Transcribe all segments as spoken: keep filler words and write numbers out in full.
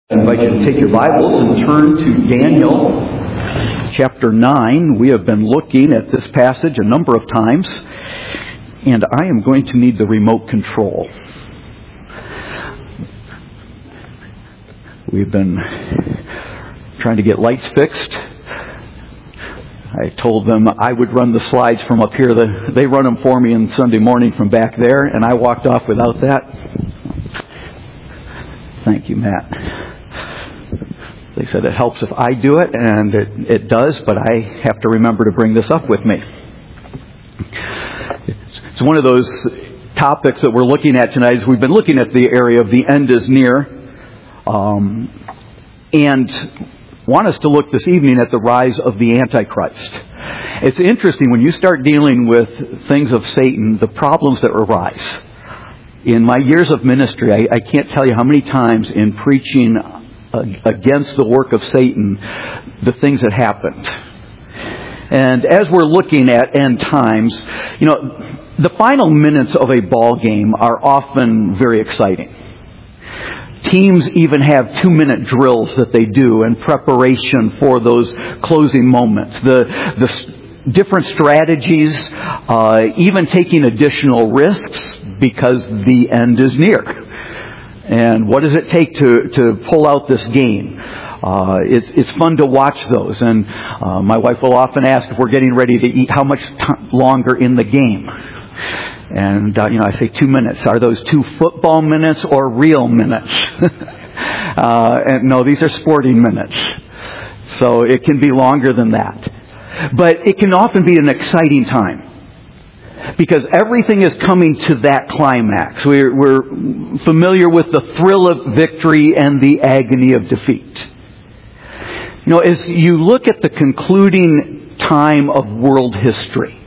I invite you to take your Bibles and turn to Daniel chapter nine. We have been looking at this passage a number of times, and I am going to need the remote control. We've been trying to get lights fixed. I told them I would run the slides from up here. They run them for me on Sunday morning from back there, and I walked off without that. Thank you, Matt. They said it helps if I do it, and it, it does, but I have to remember to bring this up with me. It's one of those topics that we're looking at tonight. As we've been looking at the area of the end is near, um, and want us to look this evening at the rise of the Antichrist. It's interesting when you start dealing with things of Satan, the problems that arise. In my years of ministry, I, I can't tell you how many times in preaching against the work of Satan, the things that happened. And as we're looking at end times, you know, the final minutes of a ball game are often very exciting. Teams even have two-minute drills that they do in preparation for those closing moments. The the different strategies, uh, even taking additional risks because the end is near. And what does it take to, to pull out this game? Uh, it's, it's fun to watch those. And uh, my wife will often ask if we're getting ready to eat, how much t- longer in the game? And, uh, you know, I say two minutes. Are those two football minutes or real minutes? uh, and no, these are sporting minutes. So it can be longer than that. But it can often be an exciting time. Because everything is coming to that climax. We're, we're familiar with the thrill of victory and the agony of defeat. You know, as you look at the concluding time of world history,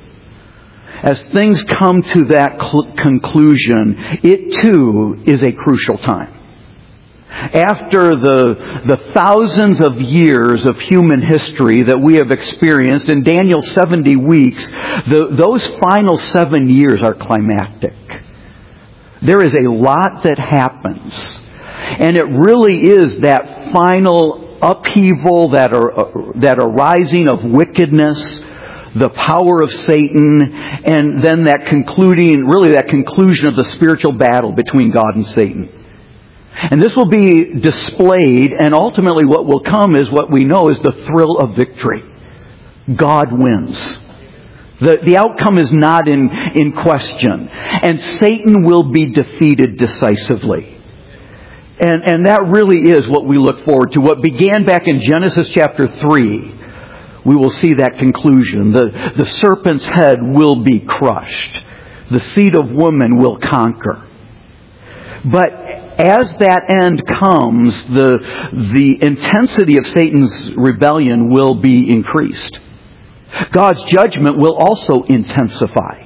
as things come to that cl- conclusion, it too is a crucial time. After the, the thousands of years of human history that we have experienced, in Daniel's seventy weeks, the, those final seven years are climactic. There is a lot that happens. And it really is that final upheaval, that, are, that arising of wickedness, the power of Satan, and then that concluding, really that conclusion of the spiritual battle between God and Satan. And this will be displayed, and ultimately what will come is what we know is the thrill of victory. God wins. The, the outcome is not in, in question. And Satan will be defeated decisively. And, and that really is what we look forward to. What began back in Genesis chapter three, we will see that conclusion. The, the serpent's head will be crushed. The seed of woman will conquer. But as that end comes, the, the intensity of Satan's rebellion will be increased. God's judgment will also intensify.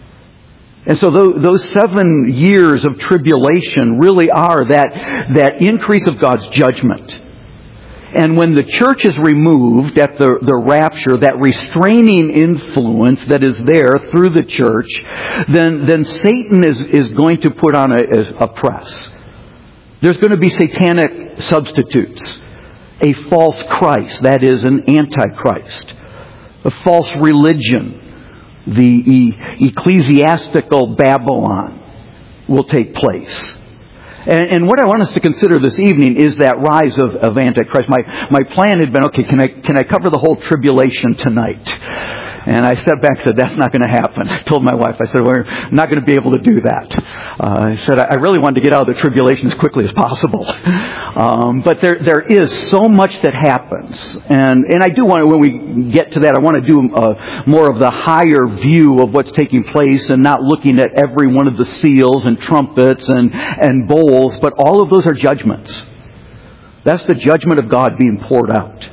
And so those seven years of tribulation really are that, that increase of God's judgment. And when the church is removed at the, the rapture, that restraining influence that is there through the church, then, then Satan is, is going to put on a, a press. There's going to be satanic substitutes. A false Christ, that is an antichrist. A false religion, the e- ecclesiastical Babylon, will take place. And, and what I want us to consider this evening is that rise of, of Antichrist. My, my plan had been, okay, can I, can I cover the whole tribulation tonight? And I stepped back and said, that's not going to happen. I told my wife, I said, we're not going to be able to do that. Uh, I said, I really wanted to get out of the tribulation as quickly as possible. Um, but there, there is so much that happens. And, and I do want to, when we get to that, I want to do uh, more of the higher view of what's taking place and not looking at every one of the seals and trumpets and, and bowls, but all of those are judgments. That's the judgment of God being poured out.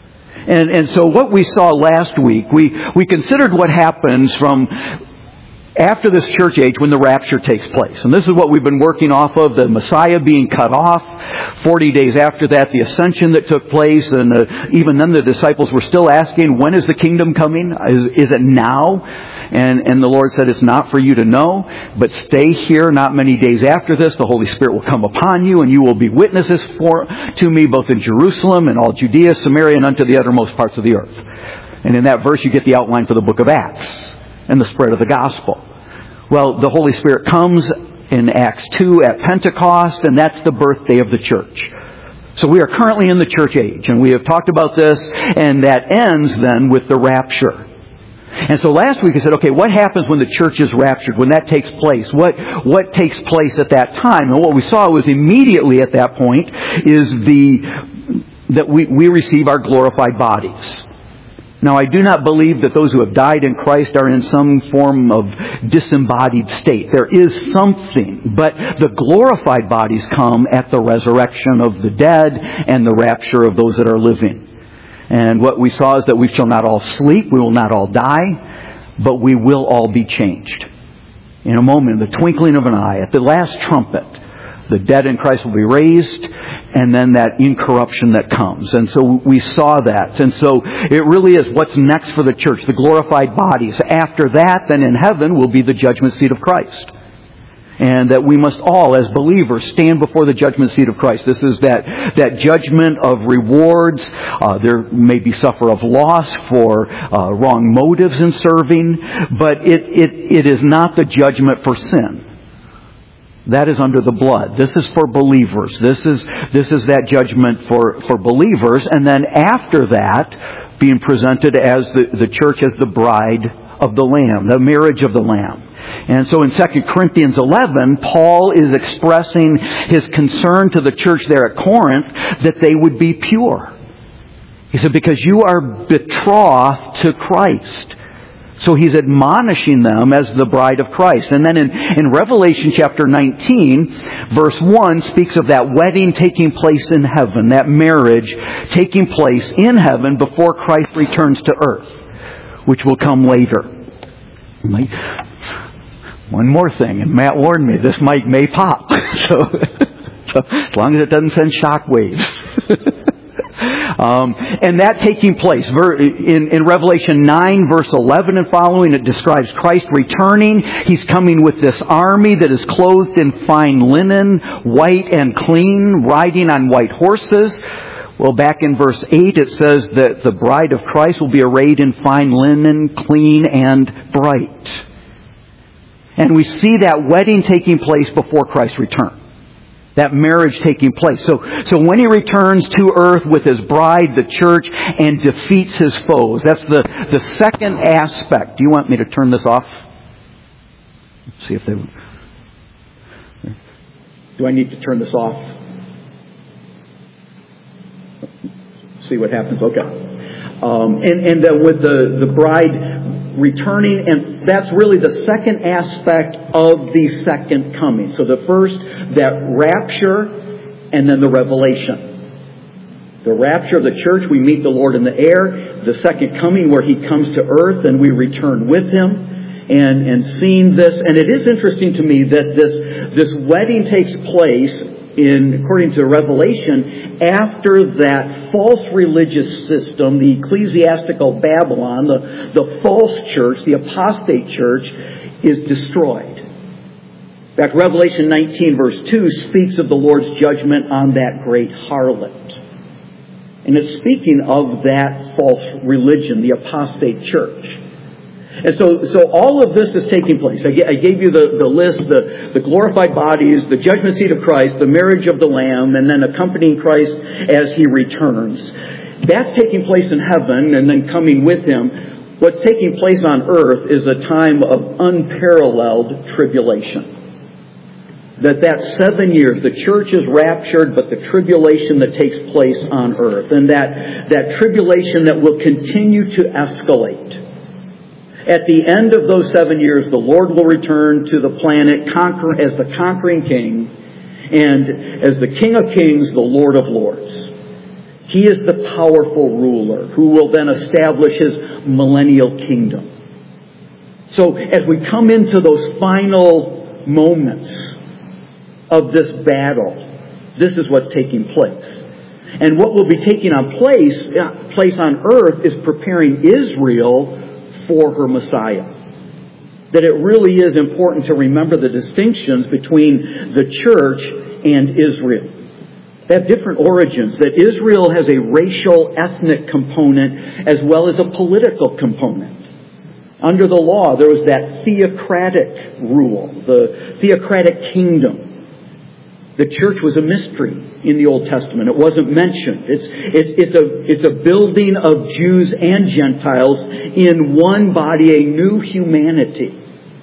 And, and so what we saw last week, we, we considered what happens from after this church age, when the rapture takes place. And this is what we've been working off of, the Messiah being cut off. Forty days after that, the ascension that took place. And uh, even then the disciples were still asking, when is the kingdom coming? Is, is it now? And, and the Lord said, it's not for you to know, but stay here. Not many days after this, the Holy Spirit will come upon you, and you will be witnesses for, to me both in Jerusalem and all Judea, Samaria, and unto the uttermost parts of the earth. And in that verse, you get the outline for the book of Acts and the spread of the gospel. Well, the Holy Spirit comes in Acts two at Pentecost, and that's the birthday of the church. So we are currently in the church age, and we have talked about this, and that ends then with the rapture. And so last week I said, okay, what happens when the church is raptured, when that takes place? What what takes place at that time? And what we saw was immediately at that point is the that we, we receive our glorified bodies. Now, I do not believe that those who have died in Christ are in some form of disembodied state. There is something, but the glorified bodies come at the resurrection of the dead and the rapture of those that are living. And what we saw is that we shall not all sleep, we will not all die, but we will all be changed. In a moment, in the twinkling of an eye, at the last trumpet, the dead in Christ will be raised, and then that incorruption that comes. And so we saw that. And so it really is what's next for the church, the glorified bodies. After that, then in heaven will be the judgment seat of Christ. And that we must all, as believers, stand before the judgment seat of Christ. This is that, that judgment of rewards. Uh, there may be suffer of loss for uh, wrong motives in serving, but it, it, it is not the judgment for sin. That is under the blood. This is for believers. This is this is that judgment for, for believers. And then after that, being presented as the, the church as the bride of the Lamb, the marriage of the Lamb. And so in Second Corinthians eleven, Paul is expressing his concern to the church there at Corinth that they would be pure. He said, because you are betrothed to Christ. So he's admonishing them as the bride of Christ. And then in, in Revelation chapter nineteen, verse one speaks of that wedding taking place in heaven, that marriage taking place in heaven before Christ returns to earth, which will come later. One more thing, and Matt warned me, this mic may pop. So, so as long as it doesn't send shock waves. Um, and that taking place in, in Revelation nine, verse eleven and following, it describes Christ returning. He's coming with this army that is clothed in fine linen, white and clean, riding on white horses. Well, back in verse eight, it says that the bride of Christ will be arrayed in fine linen, clean and bright. And we see that wedding taking place before Christ's return. That marriage taking place. So, so when He returns to earth with His bride, the church, and defeats His foes. That's the, the second aspect. Do you want me to turn this off? Let's see if they... Do I need to turn this off? See what happens. Okay. Um, and, and then with the, the bride returning, and that's really the second aspect of the second coming. So the first, that rapture, and then the revelation. The rapture of the church, we meet the Lord in the air. The second coming, where He comes to earth and we return with Him. And, and seeing this, and it is interesting to me that this, this wedding takes place in, according to Revelation, after that false religious system, the ecclesiastical Babylon, the, the false church, the apostate church, is destroyed. In fact, Revelation nineteen verse two speaks of the Lord's judgment on that great harlot. And it's speaking of that false religion, the apostate church. And so, so all of this is taking place. I gave you the, the list, the, the glorified bodies, the judgment seat of Christ, the marriage of the Lamb, and then accompanying Christ as He returns. That's taking place in heaven and then coming with Him. What's taking place on earth is a time of unparalleled tribulation. That that seven years, the church is raptured, but the tribulation that takes place on earth. And that, that tribulation that will continue to escalate. At the end of those seven years, the Lord will return to the planet conquer, as the conquering King, and as the King of Kings, the Lord of Lords. He is the powerful ruler who will then establish His millennial kingdom. So as we come into those final moments of this battle, this is what's taking place. And what will be taking on place, place on earth is preparing Israel for her Messiah. That it really is important to remember the distinctions between the church and Israel. They have different origins. That Israel has a racial, ethnic component as well as a political component. Under the law, there was that theocratic rule, the theocratic kingdom. The church was a mystery in the Old Testament. It wasn't mentioned. It's, it's, it's, a, it's a building of Jews and Gentiles in one body, a new humanity,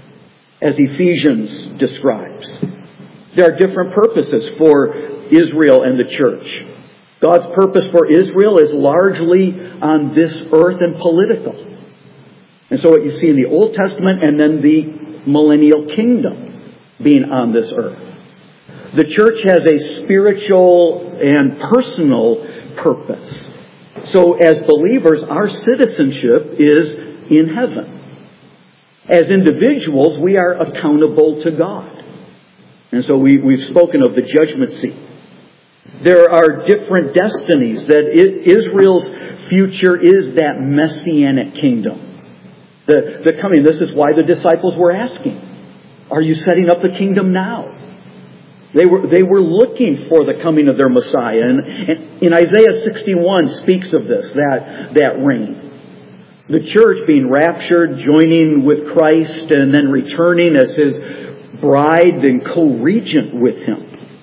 as Ephesians describes. There are different purposes for Israel and the church. God's purpose for Israel is largely on this earth and political. And so what you see in the Old Testament and then the millennial kingdom being on this earth. The church has a spiritual and personal purpose. So as believers, our citizenship is in heaven. As individuals, we are accountable to God. And so we, we've spoken of the judgment seat. There are different destinies. That it, Israel's future is that messianic kingdom. The, the coming. This is why the disciples were asking, are you setting up the kingdom now? They were, they were looking for the coming of their Messiah. And, and in Isaiah sixty-one speaks of this, that, that reign. The church being raptured, joining with Christ, and then returning as His bride and co-regent with Him.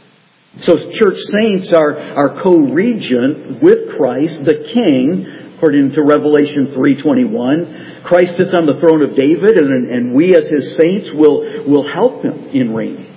So church saints are, are co-regent with Christ, the King, according to Revelation three twenty-one. Christ sits on the throne of David, and, and we as His saints will, will help Him in reigning.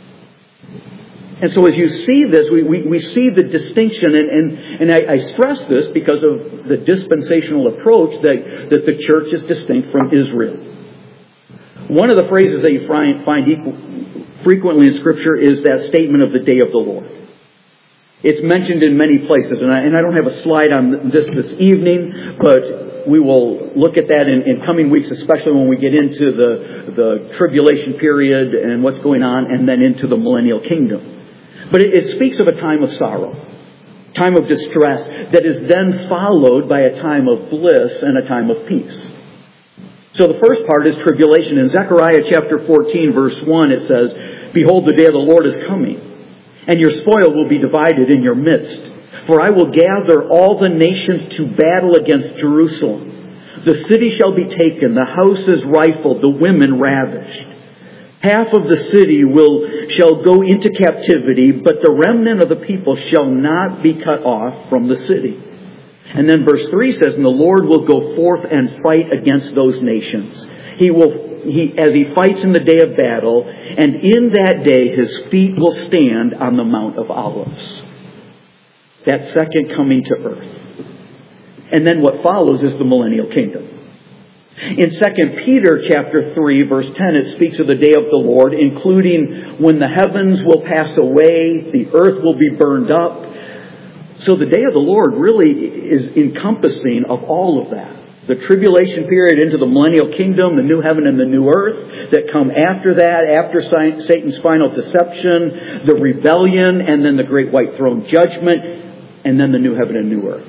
And so as you see this, we, we, we see the distinction, and, and, and I, I stress this because of the dispensational approach that, that the church is distinct from Israel. One of the phrases that you find, find equal, frequently in Scripture is that statement of the day of the Lord. It's mentioned in many places, and I, and I don't have a slide on this this evening, but we will look at that in, in coming weeks, especially when we get into the, the tribulation period and what's going on, and then into the millennial kingdom. But it, it speaks of a time of sorrow, time of distress, that is then followed by a time of bliss and a time of peace. So the first part is tribulation. In Zechariah chapter fourteen, verse one, it says, "Behold, the day of the Lord is coming, and your spoil will be divided in your midst. For I will gather all the nations to battle against Jerusalem. The city shall be taken, the houses rifled, the women ravished. Half of the city will shall go into captivity, but the remnant of the people shall not be cut off from the city." And then verse three says, "And the Lord will go forth and fight against those nations. He will, he, as he fights in the day of battle, and in that day his feet will stand on the Mount of Olives." That second coming to earth. And then what follows is the millennial kingdom. In Second Peter chapter three, verse ten, it speaks of the day of the Lord, including when the heavens will pass away, the earth will be burned up. So the day of the Lord really is encompassing of all of that. The tribulation period into the millennial kingdom, the new heaven and the new earth that come after that, after Satan's final deception, the rebellion, and then the great white throne judgment, and then the new heaven and new earth.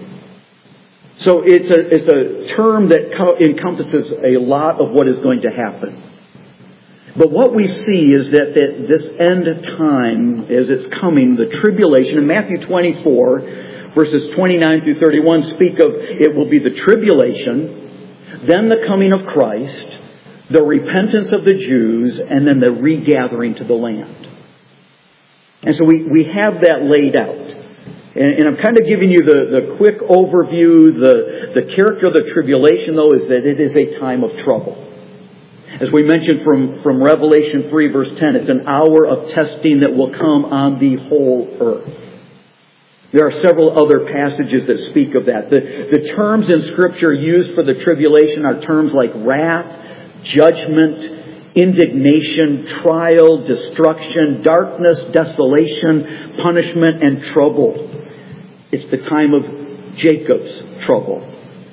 So it's a, it's a term that co- encompasses a lot of what is going to happen. But what we see is that, that this end time, as it's coming, the tribulation, in Matthew twenty-four, verses twenty-nine through thirty-one, speak of it will be the tribulation, then the coming of Christ, the repentance of the Jews, and then the regathering to the land. And so we, we have that laid out. And, and I'm kind of giving you the, the quick overview. The, the character of the tribulation, though, is that it is a time of trouble. As we mentioned from, from Revelation three, verse ten, it's an hour of testing that will come on the whole earth. There are several other passages that speak of that. The, the terms in Scripture used for the tribulation are terms like wrath, judgment, indignation, trial, destruction, darkness, desolation, punishment, and trouble. It's the time of Jacob's trouble.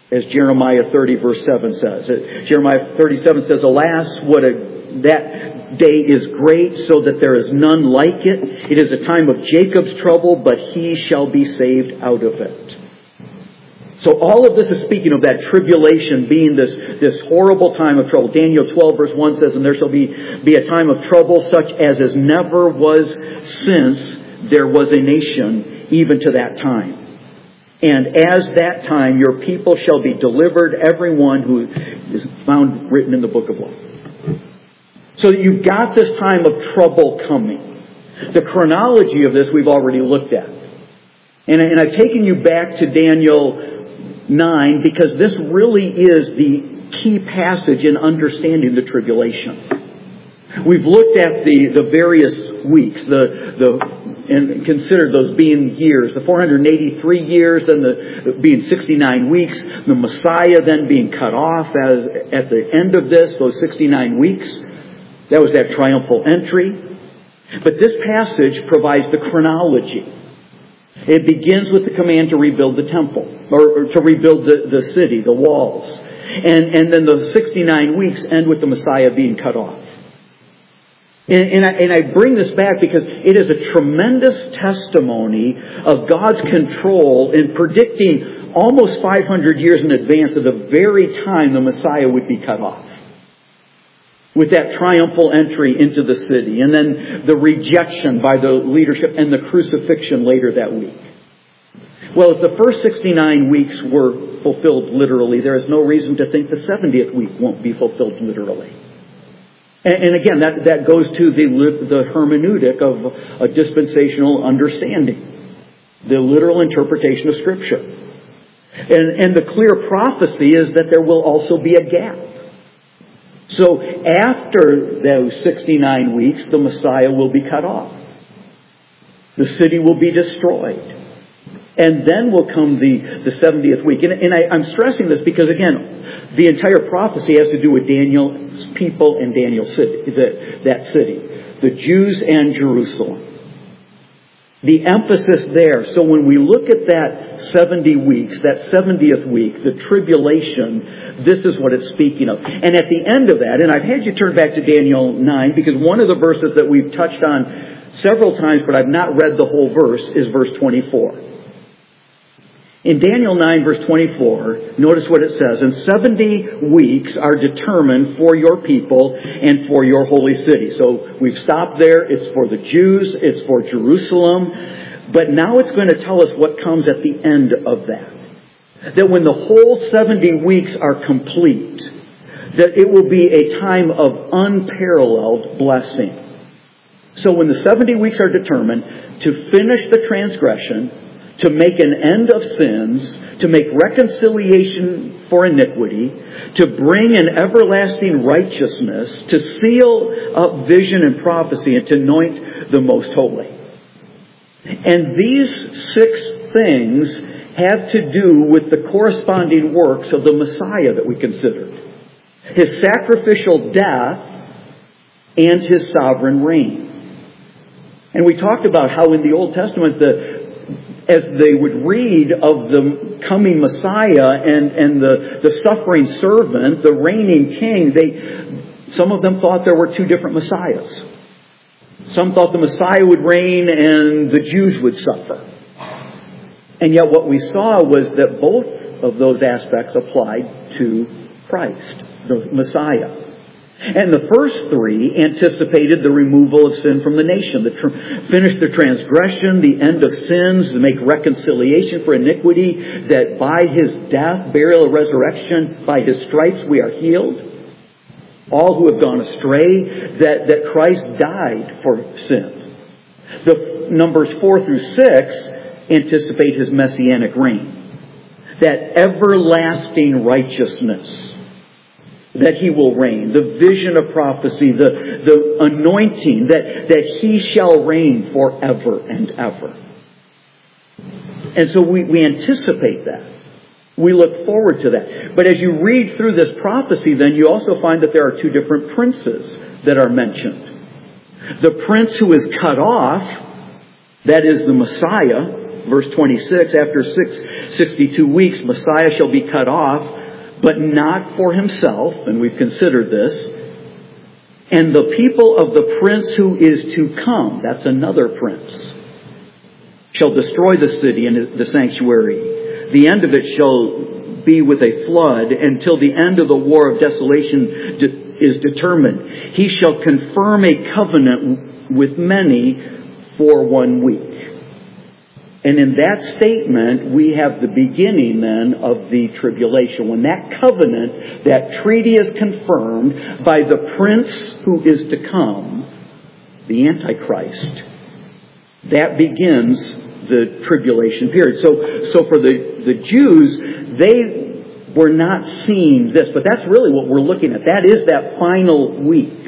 as Jeremiah thirty verse seven says. Jeremiah thirty-seven says, "Alas, what a that day is great, so that there is none like it. It is a time of Jacob's trouble, but he shall be saved out of it." So all of this is speaking of that tribulation being this, this horrible time of trouble. Daniel twelve verse one says, "And there shall be, be a time of trouble such as is never was since there was a nation, even to that time. And as that time your people shall be delivered, everyone who is found written in the book of life." So you've got this time of trouble coming. The chronology of this we've already looked at. And, and I've taken you back to Daniel nine because this really is the key passage in understanding the tribulation. We've looked at the, the various weeks, the, the and considered those being years, the four hundred eighty-three years, then the being sixty-nine weeks, the Messiah then being cut off as at the end of this, those sixty-nine weeks. That was that triumphal entry. But this passage provides the chronology. It begins with the command to rebuild the temple, or, or to rebuild the, the city, the walls. And, and then the sixty-nine weeks end with the Messiah being cut off. And, and, I, and I bring this back because it is a tremendous testimony of God's control in predicting almost five hundred years in advance of the very time the Messiah would be cut off. With that triumphal entry into the city, and then the rejection by the leadership and the crucifixion later that week. Well, if the first sixty-nine weeks were fulfilled literally, there is no reason to think the seventieth week won't be fulfilled literally. And, and again, that, that goes to the, the hermeneutic of a dispensational understanding. The literal interpretation of Scripture. And, and the clear prophecy is that there will also be a gap. So after those sixty-nine weeks, the Messiah will be cut off. The city will be destroyed. And then will come the, the seventieth week. And, and I, I'm stressing this because, again, the entire prophecy has to do with Daniel's people and Daniel's city, the, that city. The Jews and Jerusalem. The emphasis there. So when we look at that seventy weeks, that seventieth week, the tribulation, this is what it's speaking of. And at the end of that, and I've had you turn back to Daniel nine, because one of the verses that we've touched on several times, but I've not read the whole verse, is verse twenty-four. In Daniel nine, verse twenty-four, notice what it says. "And seventy weeks are determined for your people and for your holy city." So we've stopped there. It's for the Jews. It's for Jerusalem. But now it's going to tell us what comes at the end of that. That when the whole seventy weeks are complete, that it will be a time of unparalleled blessing. So when the seventy weeks are determined to finish the transgression, to make an end of sins, to make reconciliation for iniquity, to bring an everlasting righteousness, to seal up vision and prophecy, and to anoint the most holy. And these six things have to do with the corresponding works of the Messiah that we considered. His sacrificial death and His sovereign reign. And we talked about how in the Old Testament, the as they would read of the coming Messiah and, and the, the suffering servant, the reigning king, they some of them thought there were two different Messiahs. Some thought the Messiah would reign and the Jews would suffer. And yet what we saw was that both of those aspects applied to Christ, the Messiah. And the first three anticipated the removal of sin from the nation, the tr- finish the transgression, the end of sins, to make reconciliation for iniquity, that by His death, burial, and resurrection, by His stripes we are healed. All who have gone astray, that, that Christ died for sin. The numbers four through six anticipate His messianic reign. That everlasting righteousness that He will reign, the vision of prophecy, the, the anointing, that, that He shall reign forever and ever. And so we, we anticipate that. We look forward to that. But as you read through this prophecy, then you also find that there are two different princes that are mentioned. The prince who is cut off, that is the Messiah, Verse twenty-six, after six, sixty-two weeks, Messiah shall be cut off, but not for himself, and we've considered this. And the people of the prince who is to come, that's another prince, shall destroy the city and the sanctuary. The end of it shall be with a flood until the end of the war of desolation de- is determined. He shall confirm a covenant with many for one week. And in that statement, we have the beginning then of the tribulation. When that covenant, that treaty is confirmed by the prince who is to come, the Antichrist, that begins the tribulation period. So, so for the, the Jews, they were not seeing this, but that's really what we're looking at. That is that final week.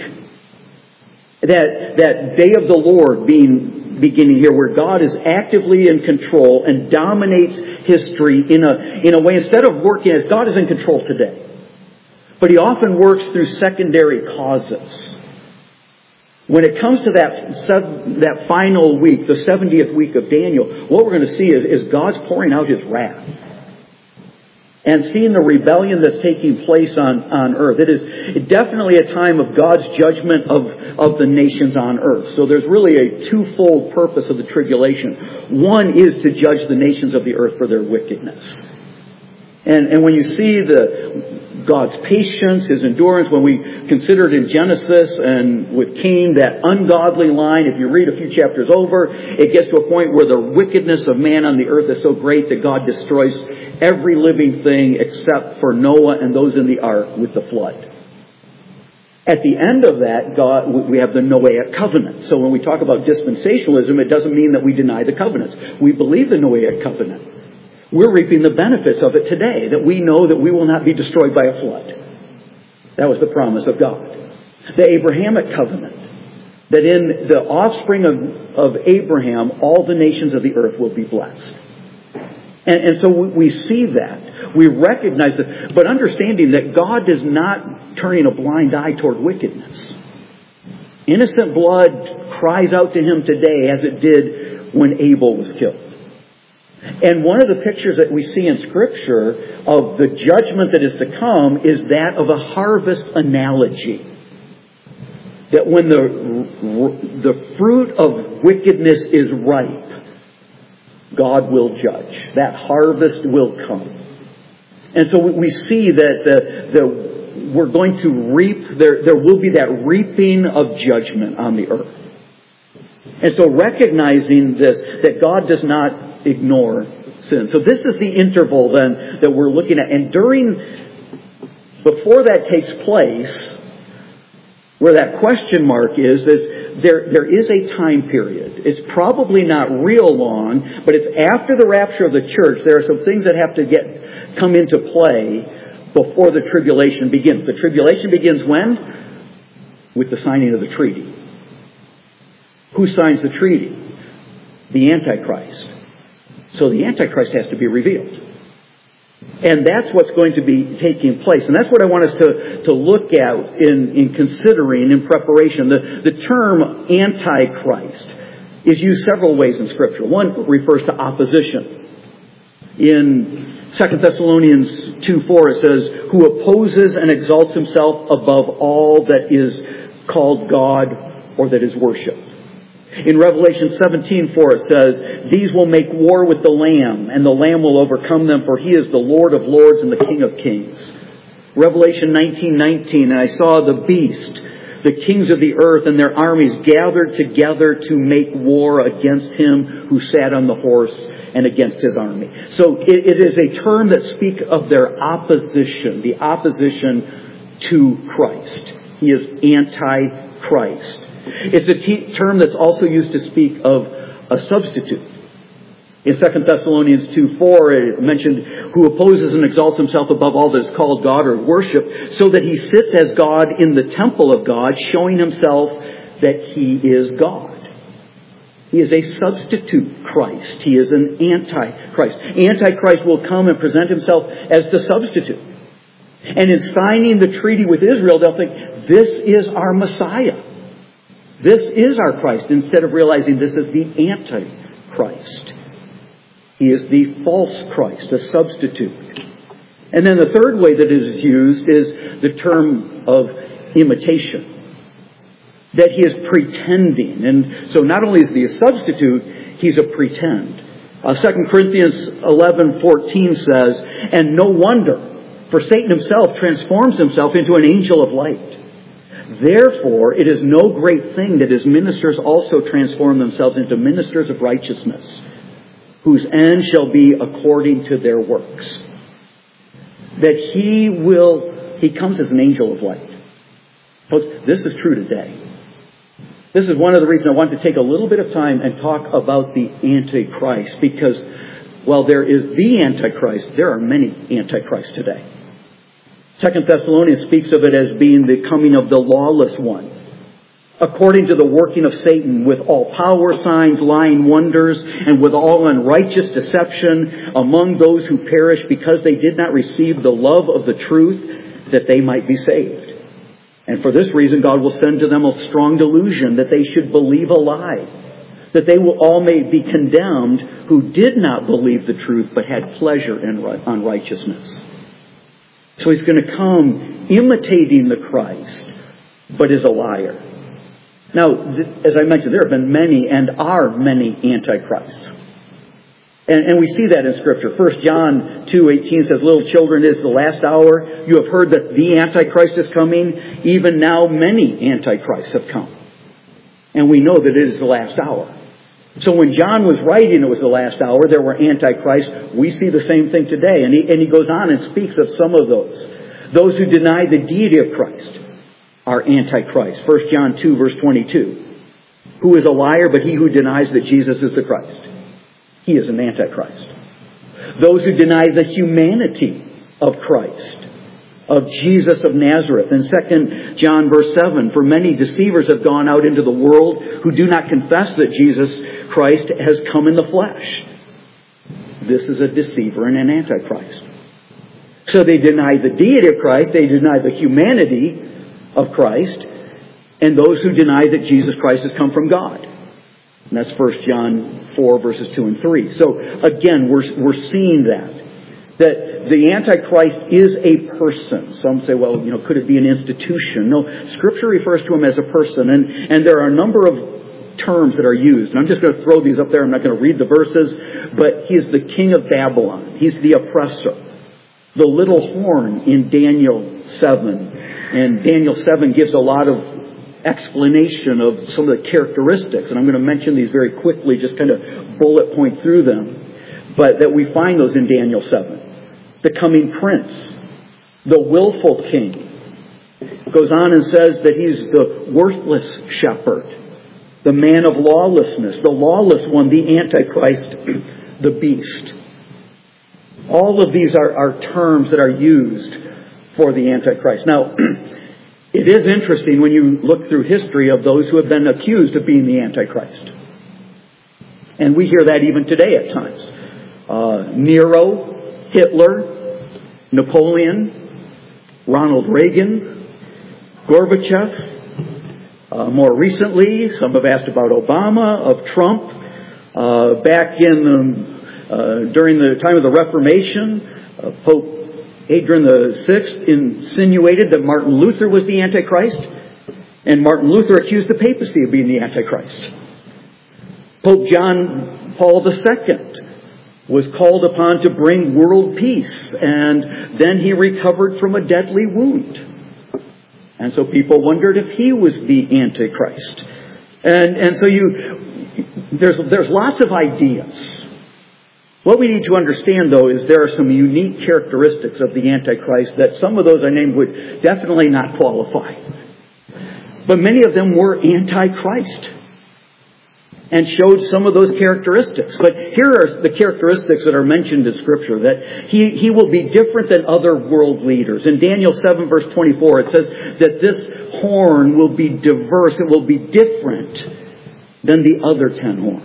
That, that day of the Lord being beginning here, where God is actively in control and dominates history in a, in a way, instead of working as God is in control today. But He often works through secondary causes. When it comes to that, that final week, the seventieth week of Daniel, what we're going to see is, is God's pouring out His wrath. And seeing the rebellion that's taking place on, on earth. It is definitely a time of God's judgment of, of the nations on earth. So there's really a twofold purpose of the tribulation. One is to judge the nations of the earth for their wickedness. And, and when you see the God's patience, His endurance, when we considered in Genesis and with Cain, that ungodly line, if you read a few chapters over, it gets to a point where the wickedness of man on the earth is so great that God destroys every living thing except for Noah and those in the ark with the flood. At the end of that, God, we have the Noahic covenant. So when we talk about dispensationalism, it doesn't mean that we deny the covenants. We believe the Noahic covenant. We're reaping the benefits of it today, that we know that we will not be destroyed by a flood. That was the promise of God. The Abrahamic covenant, that in the offspring of, of Abraham, all the nations of the earth will be blessed. And, and so we, we see that. We recognize that. But understanding that God is not turning a blind eye toward wickedness. Innocent blood cries out to Him today as it did when Abel was killed. And one of the pictures that we see in Scripture of the judgment that is to come is that of a harvest analogy. That when the, the fruit of wickedness is ripe, God will judge. That harvest will come. And so we see that the, the, we're going to reap, there, there will be that reaping of judgment on the earth. And so recognizing this, that God does not ignore sin. So this is the interval then that we're looking at. And during, before that takes place, where that question mark is, is there, there is a time period. It's probably not real long, but it's after the rapture of the church. There are some things that have to get, come into play before the tribulation begins. The tribulation begins when? With the signing of the treaty. Who signs the treaty? The Antichrist. So the Antichrist has to be revealed. And that's what's going to be taking place. And that's what I want us to, to look at in, in considering, in preparation. The, the term Antichrist is used several ways in Scripture. One refers to opposition. In Second Thessalonians two four it says, who opposes and exalts himself above all that is called God or that is worshipped. In Revelation seventeen four it says, these will make war with the Lamb, and the Lamb will overcome them, for He is the Lord of lords and the King of kings. Revelation nineteen nineteen, and I saw the beast, the kings of the earth and their armies gathered together to make war against Him who sat on the horse and against His army. So it, it is a term that speaks of their opposition, the opposition to Christ. He is anti-Christ. It's a t- term that's also used to speak of a substitute. In Second Thessalonians two four, it mentioned who opposes and exalts himself above all that is called God or worship, so that he sits as God in the temple of God, showing himself that he is God. He is a substitute Christ. He is an antichrist. Antichrist will come and present himself as the substitute. And in signing the treaty with Israel, they'll think, this is our Messiah. This is our Christ, instead of realizing this is the Antichrist. He is the false Christ, a substitute. And then the third way that it is used is the term of imitation. That he is pretending. And so not only is he a substitute, he's a pretend. Uh, Second Corinthians eleven fourteen says, "And no wonder, for Satan himself transforms himself into an angel of light. Therefore, it is no great thing that his ministers also transform themselves into ministers of righteousness, whose end shall be according to their works." That he will, he comes as an angel of light. Folks, this is true today. This is one of the reasons I wanted to take a little bit of time and talk about the Antichrist, because while there is the Antichrist, there are many Antichrists today. Second Thessalonians speaks of it as being the coming of the lawless one, according to the working of Satan, with all power, signs, lying wonders, and with all unrighteous deception among those who perish, because they did not receive the love of the truth, that they might be saved. And for this reason, God will send to them a strong delusion, that they should believe a lie, that they will all may be condemned who did not believe the truth, but had pleasure in unrighteousness. So he's going to come imitating the Christ, but is a liar. Now, as I mentioned, there have been many and are many antichrists. And, and we see that in Scripture. First John two eighteen says, "Little children, it is the last hour. You have heard that the Antichrist is coming. Even now many antichrists have come." And we know that it is the last hour. So when John was writing it was the last hour, there were antichrists. We see the same thing today. And he, and he goes on and speaks of some of those. Those who deny the deity of Christ are antichrist. First John two verse twenty-two. "Who is a liar but he who denies that Jesus is the Christ? He is an antichrist." Those who deny the humanity of Christ, of Jesus of Nazareth. In Second John verse seven, "For many deceivers have gone out into the world who do not confess that Jesus Christ has come in the flesh." This is a deceiver and an antichrist. So they deny the deity of Christ, they deny the humanity of Christ, and those who deny that Jesus Christ has come from God. And that's First John four verses two and three. So again, we're, we're seeing that. That the Antichrist is a person. Some say, well, you know, could it be an institution? No, Scripture refers to him as a person. And, and there are a number of terms that are used. And I'm just going to throw these up there. I'm not going to read the verses. But he's the king of Babylon. He's the oppressor. The little horn in Daniel seven. And Daniel seven gives a lot of explanation of some of the characteristics. And I'm going to mention these very quickly, just kind of bullet point through them. But that we find those in Daniel seven. The coming prince. The willful king. Goes on and says that he's the worthless shepherd. The man of lawlessness. The lawless one. The Antichrist. The beast. All of these are, are terms that are used for the Antichrist. Now, it is interesting when you look through history of those who have been accused of being the Antichrist. And we hear that even today at times. Uh, Nero, Hitler, Napoleon, Ronald Reagan, Gorbachev. Uh, more recently, some have asked about Obama, of Trump. Uh, back in the, uh, during the time of the Reformation, uh, Pope Hadrian the Sixth insinuated that Martin Luther was the Antichrist, and Martin Luther accused the papacy of being the Antichrist. Pope John Paul the Second was called upon to bring world peace, and then he recovered from a deadly wound. And so people wondered if he was the Antichrist. And and so you there's there's lots of ideas. What we need to understand, though, is there are some unique characteristics of the Antichrist that some of those I named would definitely not qualify. But many of them were anti-Christ and showed some of those characteristics. But here are the characteristics that are mentioned in Scripture, that he, he will be different than other world leaders. In Daniel seven verse twenty-four, it says that this horn will be diverse, it will be different than the other ten horns.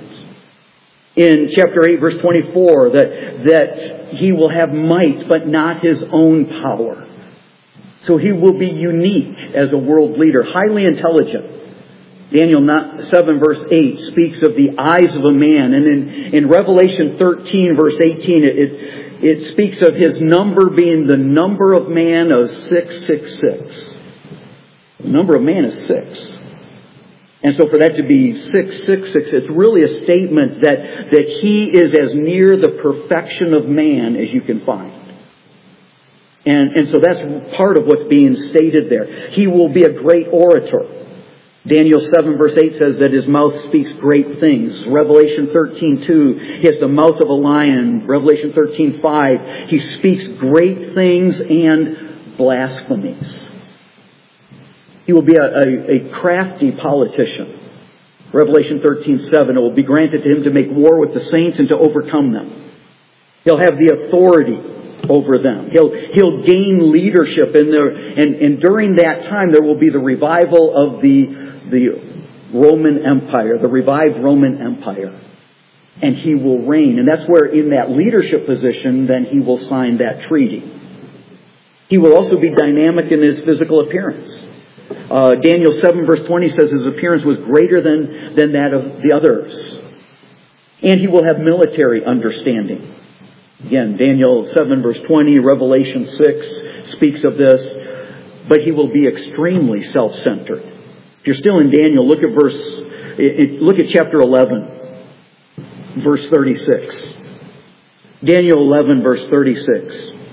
In chapter eight, verse twenty-four, that, that he will have might, but not his own power. So he will be unique as a world leader, highly intelligent, Daniel seven verse eight speaks of the eyes of a man. And in, in Revelation thirteen verse eighteen, it, it, it speaks of his number being the number of man of six six six. The number of man is six. And so for that to be six six six, it's really a statement that, that he is as near the perfection of man as you can find. And, and so that's part of what's being stated there. He will be a great orator. Daniel seven verse eight says that his mouth speaks great things. Revelation thirteen two, he has the mouth of a lion. Revelation thirteen five, he speaks great things and blasphemies. He will be a, a, a crafty politician. Revelation thirteen seven, it will be granted to him to make war with the saints and to overcome them. He'll have the authority over them. He'll he'll gain leadership in there, and, and during that time there will be the revival of the the Roman Empire, the revived Roman Empire. And he will reign. And that's where in that leadership position then he will sign that treaty. He will also be dynamic in his physical appearance. Uh, Daniel seven verse twenty says his appearance was greater than, than that of the others. And he will have military understanding. Again, Daniel seven verse twenty, Revelation six speaks of this. But he will be extremely self-centered. If you're still in Daniel, look at verse, look at chapter eleven, verse thirty-six. Daniel eleven verse thirty-six.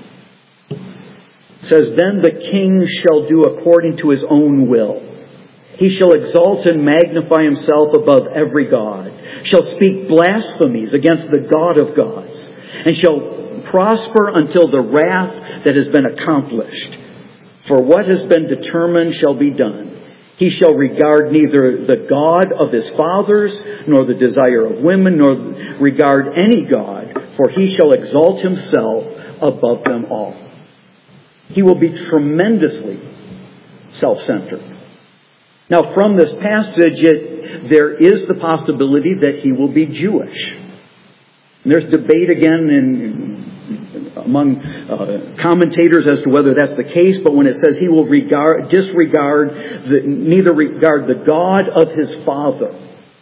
It says, "Then the king shall do according to his own will. He shall exalt and magnify himself above every god, shall speak blasphemies against the God of gods, and shall prosper until the wrath that has been accomplished. For what has been determined shall be done. He shall regard neither the God of his fathers, nor the desire of women, nor regard any god, for he shall exalt himself above them all." He will be tremendously self-centered. Now, from this passage, it, there is the possibility that he will be Jewish. And there's debate again in, among uh, commentators as to whether that's the case. But when it says he will regard, disregard, the, neither regard the God of his father.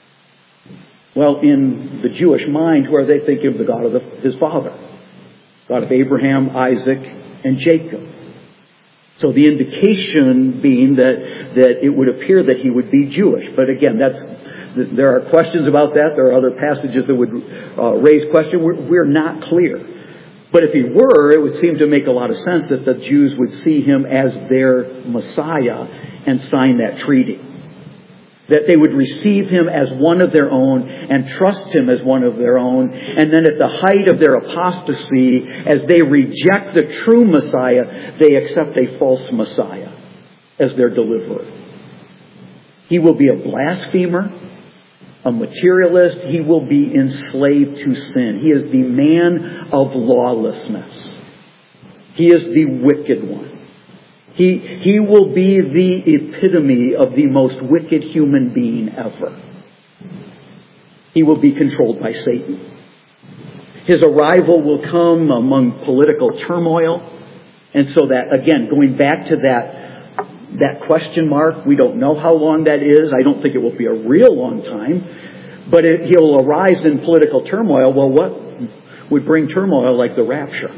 Well, in the Jewish mind, who are they thinking of the God of the, his father? God of Abraham, Isaac, and Jacob. So the indication being that, that it would appear that he would be Jewish. But again, that's there are questions about that. There are other passages that would uh, raise question. We're, we're not clear. But if he were, it would seem to make a lot of sense that the Jews would see him as their Messiah and sign that treaty. That they would receive him as one of their own and trust him as one of their own. And then at the height of their apostasy, as they reject the true Messiah, they accept a false Messiah as their deliverer. He will be a blasphemer, a materialist. He will be enslaved to sin. He is the man of lawlessness. He is the wicked one. He, he will be the epitome of the most wicked human being ever. He will be controlled by Satan. His arrival will come among political turmoil. And so that, again, going back to that, that question mark, we don't know how long that is. I don't think it will be a real long time. But it, he'll arise in political turmoil. Well, what would bring turmoil like the rapture?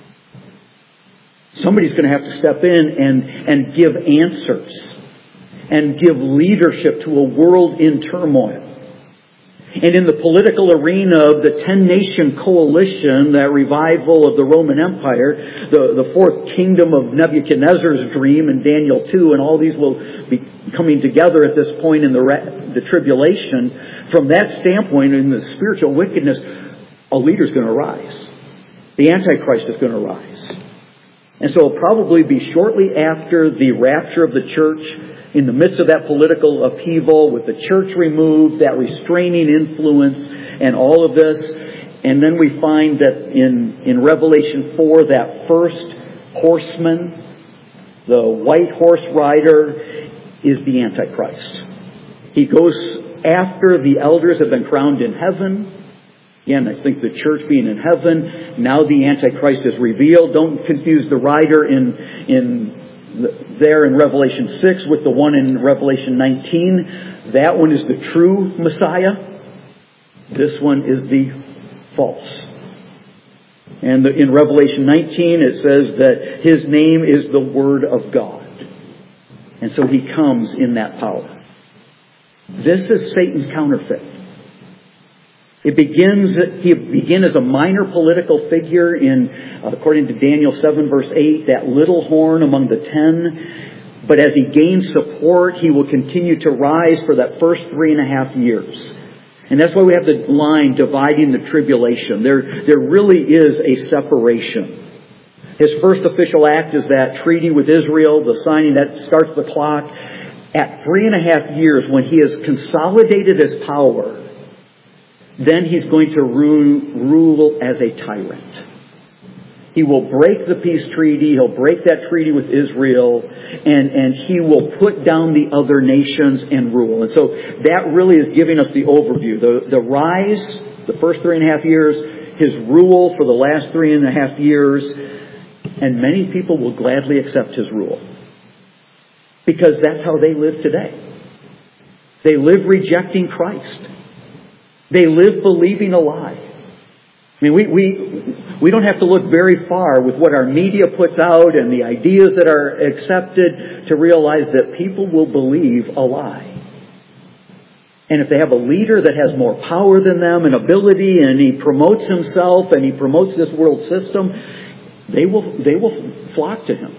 Somebody's going to have to step in and, and give answers and give leadership to a world in turmoil. And in the political arena of the ten-nation coalition, that revival of the Roman Empire, the, the fourth kingdom of Nebuchadnezzar's dream in Daniel two, and all these will be coming together at this point in the, the tribulation. From that standpoint, in the spiritual wickedness, a leader's going to rise. The Antichrist is going to rise. And so it'll probably be shortly after the rapture of the church, in the midst of that political upheaval, with the church removed, that restraining influence, and all of this. And then we find that in, in Revelation four, that first horseman, the white horse rider, is the Antichrist. He goes after the elders have been crowned in heaven. Again, I think the church being in heaven, now the Antichrist is revealed. Don't confuse the rider in, in there in Revelation six with the one in Revelation nineteen. That one is the true Messiah. This one is the false. And the, in Revelation nineteen it says that His name is the Word of God. And so He comes in that power. This is Satan's counterfeit. It begins, he began as a minor political figure in, according to Daniel seven verse eight, that little horn among the ten. But as he gains support, he will continue to rise for that first three and a half years. And that's why we have the line dividing the tribulation. There, there really is a separation. His first official act is that treaty with Israel, the signing that starts the clock. At three and a half years, when he has consolidated his power, then he's going to rule, rule as a tyrant. He will break the peace treaty. He'll break that treaty with Israel. And, and he will put down the other nations and rule. And so that really is giving us the overview. The, the rise, the first three and a half years, his rule for the last three and a half years. And many people will gladly accept his rule. Because that's how they live today. They live rejecting Christ. They live believing a lie. I mean, we, we, we don't have to look very far with what our media puts out and the ideas that are accepted to realize that people will believe a lie. And if they have a leader that has more power than them and ability, and he promotes himself and he promotes this world system, they will, they will flock to him.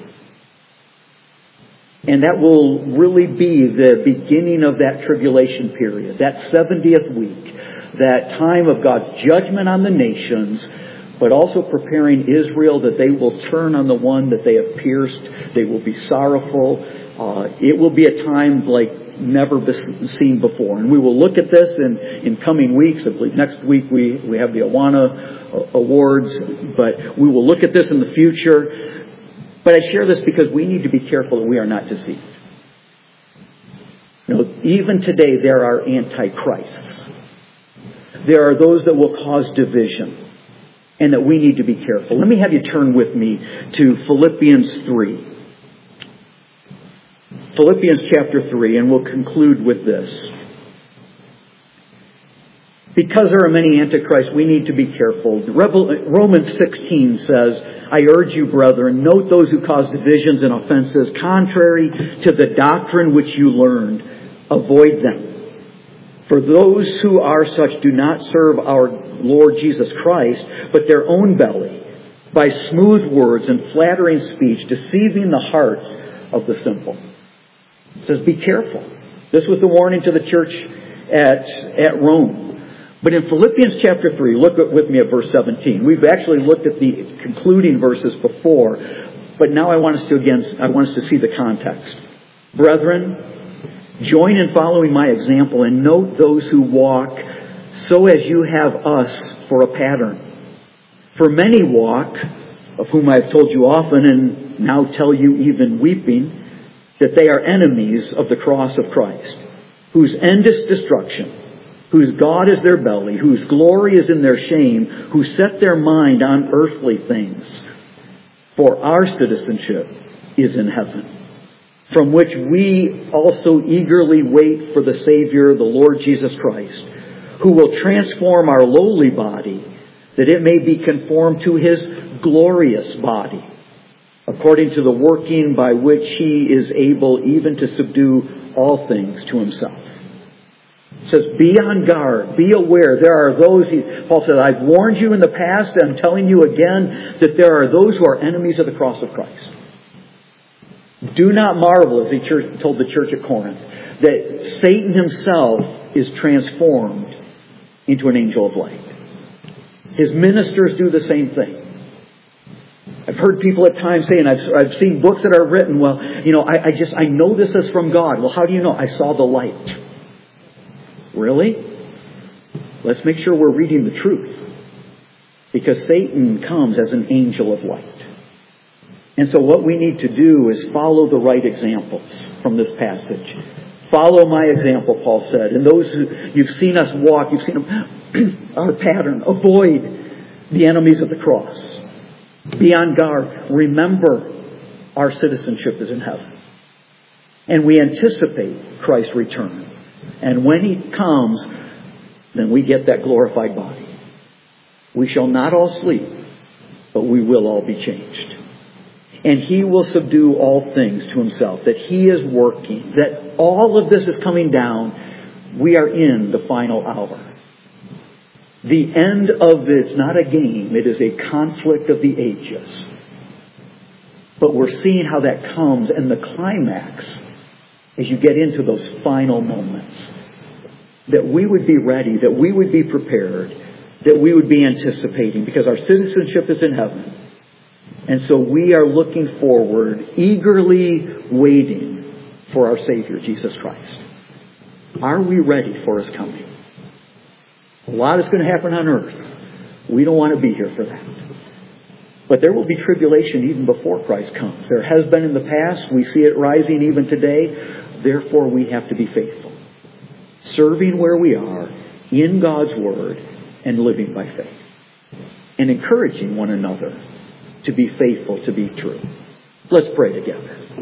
And that will really be the beginning of that tribulation period, that seventieth week. That time of God's judgment on the nations, but also preparing Israel that they will turn on the one that they have pierced. They will be sorrowful. Uh, it will be a time like never seen before. And we will look at this in, in coming weeks. I believe next week we, we have the Awana Awards, but we will look at this in the future. But I share this because we need to be careful that we are not deceived. You know, even today there are antichrists. There are those that will cause division, and that we need to be careful. Let me have you turn with me to Philippians three. Philippians chapter three, and we'll conclude with this. Because there are many antichrists, we need to be careful. Romans sixteen says, I urge you, brethren, note those who cause divisions and offenses contrary to the doctrine which you learned. Avoid them. For those who are such do not serve our Lord Jesus Christ, but their own belly, by smooth words and flattering speech, deceiving the hearts of the simple. It says, be careful. This was the warning to the church at, at Rome. But in Philippians chapter three, look with me at verse seventeen. We've actually looked at the concluding verses before, but now I want us to again, I want us to see the context. Brethren, join in following my example and note those who walk so as you have us for a pattern. For many walk, of whom I have told you often and now tell you even weeping, that they are enemies of the cross of Christ, whose end is destruction, whose God is their belly, whose glory is in their shame, who set their mind on earthly things. For our citizenship is in heaven, from which we also eagerly wait for the Savior, the Lord Jesus Christ, who will transform our lowly body, that it may be conformed to His glorious body, according to the working by which He is able even to subdue all things to Himself. It says, be on guard, be aware. There are those, he, Paul said, I've warned you in the past, and I'm telling you again, that there are those who are enemies of the cross of Christ. Do not marvel, as he church, told the church at Corinth, that Satan himself is transformed into an angel of light. His ministers do the same thing. I've heard people at times say, and I've, I've seen books that are written, well, you know, I, I just, I know this is from God. Well, how do you know? I saw the light. Really? Let's make sure we're reading the truth. Because Satan comes as an angel of light. And so what we need to do is follow the right examples from this passage. Follow my example, Paul said. And those who you've seen us walk, you've seen them, our pattern. Avoid the enemies of the cross. Be on guard. Remember our citizenship is in heaven. And we anticipate Christ's return. And when He comes, then we get that glorified body. We shall not all sleep, but we will all be changed. And He will subdue all things to Himself. That He is working. That all of this is coming down. We are in the final hour. The end of it's not a game. It is a conflict of the ages. But we're seeing how that comes, and the climax as you get into those final moments. That we would be ready, that we would be prepared, that we would be anticipating, because our citizenship is in heaven. And so we are looking forward, eagerly waiting for our Savior, Jesus Christ. Are we ready for His coming? A lot is going to happen on earth. We don't want to be here for that. But there will be tribulation even before Christ comes. There has been in the past. We see it rising even today. Therefore, we have to be faithful. Serving where we are, in God's Word, and living by faith. And encouraging one another to be faithful, to be true. Let's pray together.